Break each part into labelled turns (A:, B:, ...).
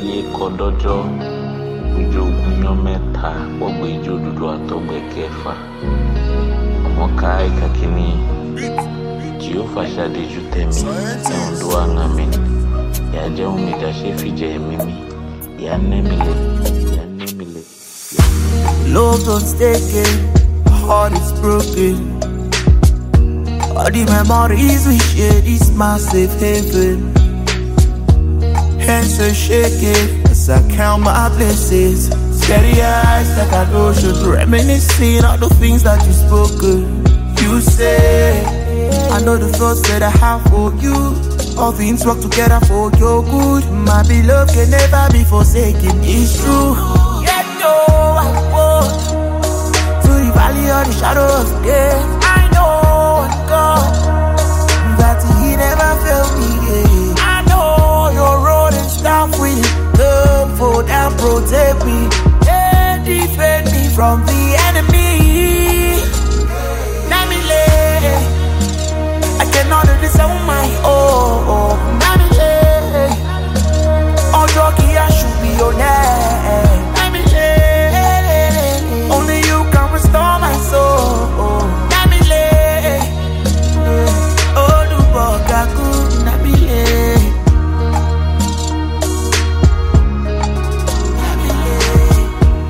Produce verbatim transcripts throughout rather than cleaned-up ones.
A: ye kodojo ujo kunyo meta ogbe ijo dudu atogbe kefa amoka ikakini Jehova shade jutemi endo angame ya je umida shefije mimi ya nemile ya nemile
B: Love don't stay, heart is broken. All the memories we share this massive heaven. Hands are shaking as I count my blessings. Steady eyes like an ocean, reminiscing all the things that you spoken. You say, I know the thoughts that I have for you. All things work together for your good. My beloved can never be forsaken. It's true. Yet no, I walk through the valley of the shadow of death. I know God that He never failed me. Yeah. I know your road and staff will come for and protect me and defend me from the enemy. Let me lay. I cannot do this on my own. Let me lay. On your key, I should be your name. Let me lay. Only you can restore my soul. Let me lay. Oh, do bogaku. Let me lay. Let me lay.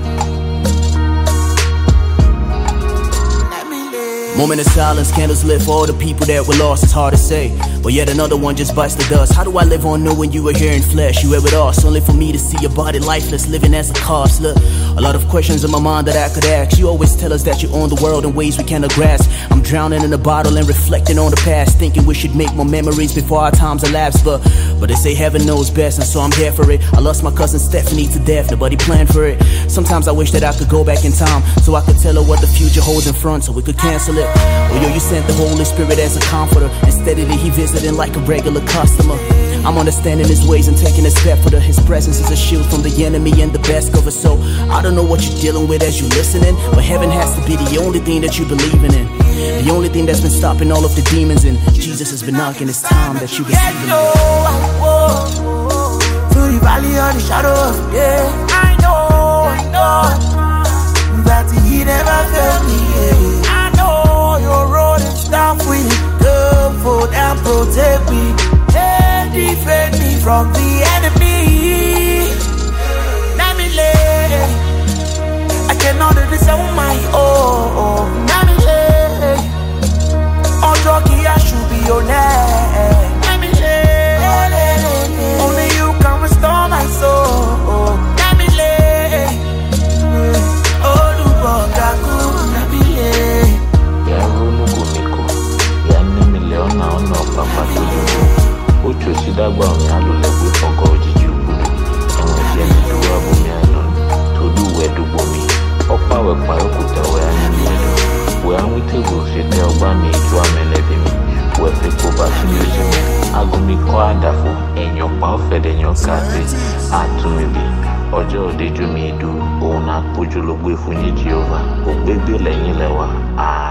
B: Let me lay.
C: Moment of silence, candles lit for all the people that were lost. It's hard to say, but yet another one just bites the dust. How do I live on knowing you were here in flesh? You were with us, only for me to see your body lifeless, living as a corpse. Look, a lot of questions in my mind that I could ask. You always tell us that you own the world in ways we cannot grasp. I'm drowning in a bottle and reflecting on the past, thinking we should make more memories before our times elapse. But but they say heaven knows best, and so I'm here for it. I lost my cousin Stephanie to death, nobody planned for it. Sometimes I wish that I could go back in time, so I could tell her what the future holds in front, so we could cancel it. Oh yo, you sent the Holy Spirit as a comforter, and steadily He visiting like a regular customer. I'm understanding His ways and taking a step for the His presence is a shield from the enemy and the best cover. So I don't know what you're dealing with as you listening, but heaven has to be the only thing that you believing in, the only thing that's been stopping all of the demons. And Jesus has been knocking. It's time that you receive Him.
B: I walk through the valley of the shadow of death. I know, I know that He never failed me. Yeah. I know your road and staff will come for and protect me and defend me from the enemy. Let me lay. I cannot do this on my own. Let me lay. On your key, I should be your name. Let me lay. Only you can restore my soul. Let me lay. Oh, do bogaku. Let me lay.
A: ya runu kumiko ya nemile ona ona papa tudu ocho sidagba mi alulegbe fogo ojiji ubudu enwe je mi duwa bu mi anu todu wedugbo mi opa we pa okuta we animile we anwitego sete ogba mi ju amelebi mi we pe ko ba ti oji mi agumi ko adafo enyo pa ofede enyo kate atumibi ọjọ́ òdejú mi dùn òun àpòjù ló gbé fún yín Jehova kò gbégbé lẹ́yìn lẹ́wà.